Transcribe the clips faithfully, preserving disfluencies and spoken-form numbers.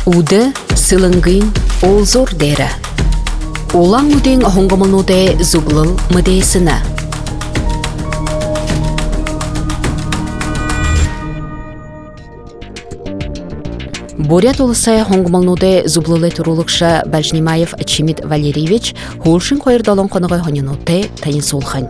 Уды сылыңгын ол зор дәрі. Олаң үден хоңғымылнуды зублыл мүдейсіні. Бурят улысай хоңғымылнуды зублылы турулықша Бәжнимаев Чимит Валерьевич холшын қойырдалын қонығай хонинуты тайын солхан.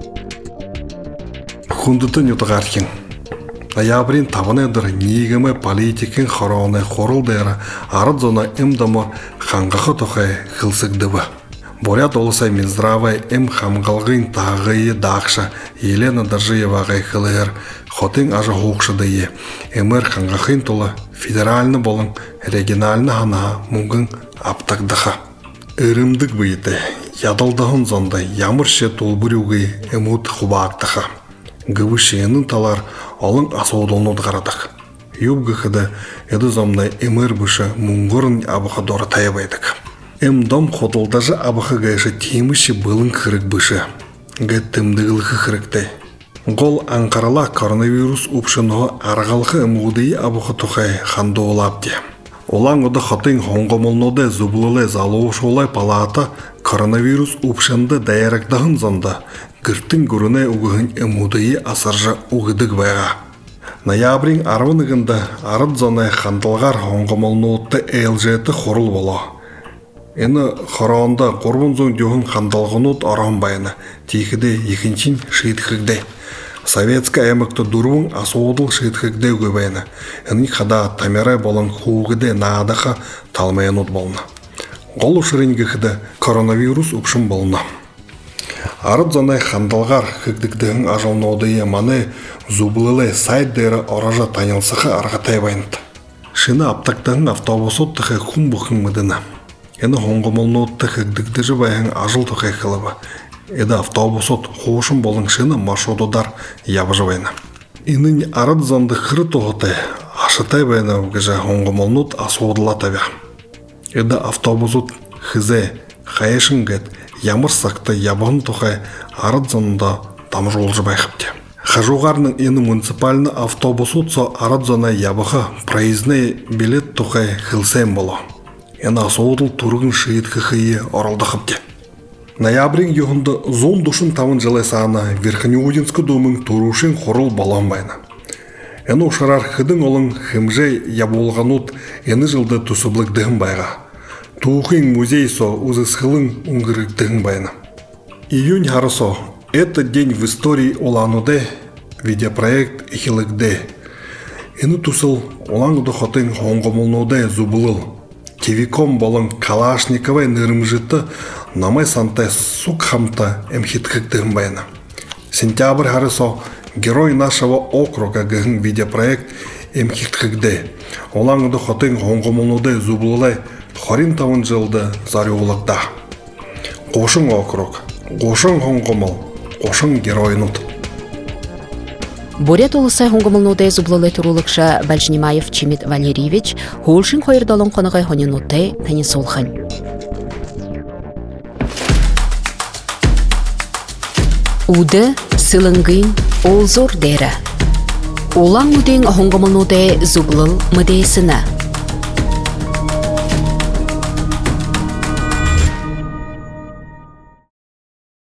Хундытын ютығархин. Ноябрин таванедір негімі политикин хорауны хорылдайры арыд зона имдамы ханғақы тұқай қылсықдыбы. Бурят улысай Минздравай им хамғалғын тағыйы дақша Елена Дажиевағай қылығыр хотын ажы хоқшыдайы. Эмір ханғақын тұлы федеральны болың региональны хана мұңғын аптагдыға. Үрімдік бейді, ядалдығын зонда ямыршы толбүрюгі эмут хубақтыға. Гывышенің талар олың асуылуnud ғарадық. Юбгіхіді еді зомдай эмір бүші мұңғырын абыға доры тайыбайдық. Эм дом ходылдажы абыға гайшы теміші бұлың қырық бүші. Гэт тымдығылығы қырықтай. Гол Анқарала коронавирус ұпшынығы арғалғы әмудейі абығы тұқай қанды олапте. Олаң ұды қытың хоңғымылнуды зұблылы залуы шолай палата коронавирус ұпшынды дайырақдағын зонда гірттің көріне ұғығын әмудейі асыржы ұғыдық байға. Ноябрин арвынығында арыд зонай қандылғар хоңғымылнуытты әлжеті қорыл болу. Эні қорауында қорбын зон дүйін қандалғынуыт арам байыны тейкіде екіншін шийтхігдей. Советская әмікті дұруын асуыдыл шийтхігдей көбайыны. Эні қада тамерай болын хуғыде наадыға талмайынуыт болына. Ғол ұшырынгіхіде коронавирус ұпшын болына. Арыд зонай қандалғар хігдігдігін ажалнауды еманы зубылылы сайддері оража танылсықы арғатай байынды. Шыны аптақтығын автобусот тұқы құм бұқын мұдына. Эні хоңғымылнуытты хігдігдіжі байын ажыл тұқай қылыбы. Эді автобусот қошын болың шыны маршрутудар ябыжы байына. Инын арыд зонды қыры тұғытай ашытай байына өгіжі хоңғымылнуыт асуыдыла табя. Эді автобусот хізе қайышын гет ямыр сақты ябығын тұқай арыд зонында там жолжы байқыпте. Хажуғарның ені муниципальны автобусот со арыд зона ябығы проездный билет тұқай хылсайын болу. Эні асуыдыл тұрғын шиытқы қиы оралдықыпте. Ноябрин юғынды зон душын тамын жылай сағына Верхнеудинскі думың тұрушын қорыл балан байна. Эні ұшарар хыдың олың хымжай яболғанут эні жылды тұсыблық байға. Туғын музей со ұзысқылың ұңғырық байна. Июнь харысо, этот день в истории олануде, видеопроект ихилыкде. Эні тұсыл олаңды хотын хоңғымылнуде зубылыл. Кевиком болын Калашниковай нырымжыты намай сантай сук хамта эмхиткыктығын байына. Сентябрь харысо герой нашего округа гығын видеопроект эмхиткыгде. Олаңыды хотын хоңғымылнуды зубылылай хорин тавын жылды зарюлықда. Қошын округ, қошын хоңғымыл, қошын геройнут. Бурят улысай хоңғымылнуды зублылы турулықша Бәжнимаев Чимит Валерьевич холшын қойырдалын қонығай хонинуты тәні солхан. Уды сылыңгын ол зор дәрі. Олаң үден хоңғымылнуды зублыл мүдейсіні.